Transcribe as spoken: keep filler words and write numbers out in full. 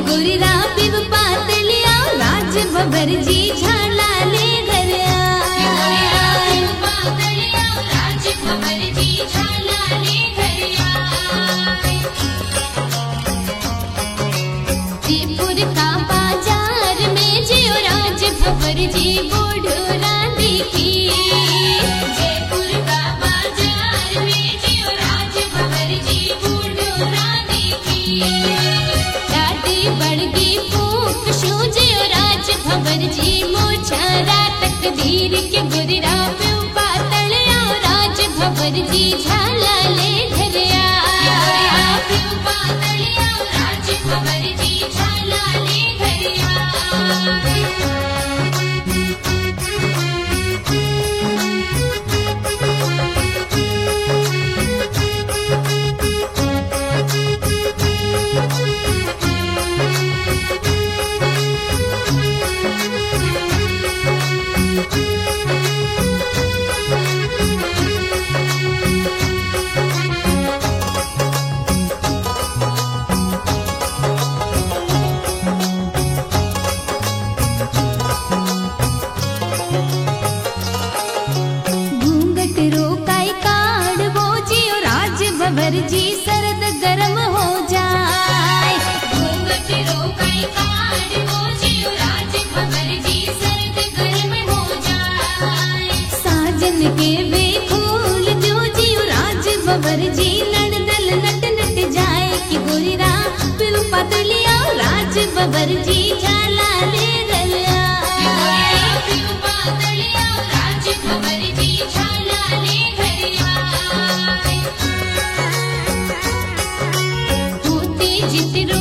गोरीरा पिव पातलिया राज बबर जी झाला ले घरया पातलिया राज बबर जी झाला ले घरया जयपुर का बाजार में जियो राज बबर जी बोढ़रा देखी जयपुर का बाजार में जियो राज बबर जी बोढ़रा देखी बड़गी फूक शूजे राज भवर जी मोछरा तकदीर के गुरिरा पे पातलिया राज भवर जी झाला ले घरया पातलिया राज भवर जी झाला ले घरया भवर जी सरद गरम हो जाए घूंघट रोकाई काट वो जियो राज भवर जी सरद गरम हो जाए साजन के बेखोल जो जियो राज भवर जी नड़दल नट नट जाए कि गोरीरा पिव पातलिया राज भवर जी झाला ले गलया पिव पातलिया राज भवर जी झाला ले घरया जितरो